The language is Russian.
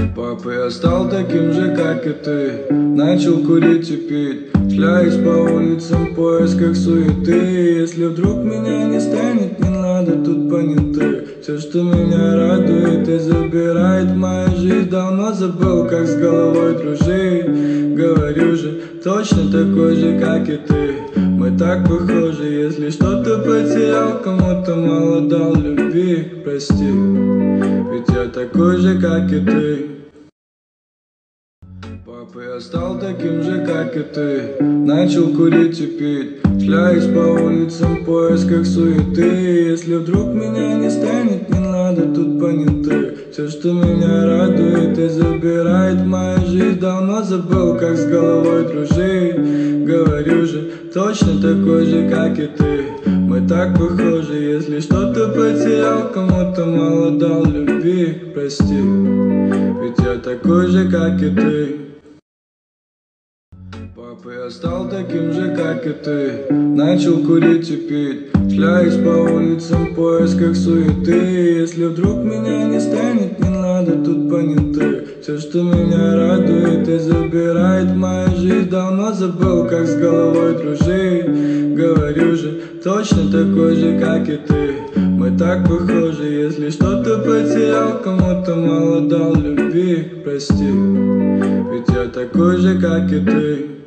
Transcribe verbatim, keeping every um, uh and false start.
Папа, я стал таким же, как и ты. Начал курить и пить, шляюсь по улицам в поисках суеты. Если вдруг меня не станет, не надо тут понятых. Все, что меня радует и забирает мою жизнь, давно забыл, как с головой дружить. Говорю же, точно такой же, как и ты. Мы так похожи, если что-то потерял, кому-то мало дал любви, прости. Ведь я такой же, как и ты. Папа, я стал таким же, как и ты. Начал курить и пить, шляюсь по улицам в поисках суеты. Если вдруг меня не станет, не надо тут понятых. Все, что меня радует и забирает мою жизнь, давно забыл, как с головой дружить. Говорю же, точно такой же, как и ты. Мы так похожи, если что-то потерял, кому-то мало дал любви, прости. Ведь я такой же, как и ты. Папа, я стал таким же, как и ты. Начал курить и пить, шляюсь по улицам в поисках суеты. Если вдруг меня не станет, не надо тут понятых. Все, что меня радует и забирает мою жизнь, давно забыл, как с головой дружить. Говорю же, точно такой же, как и ты. Мы так похожи, если что-то потерял, кому-то мало дал любви, прости. Ведь я такой же, как и ты.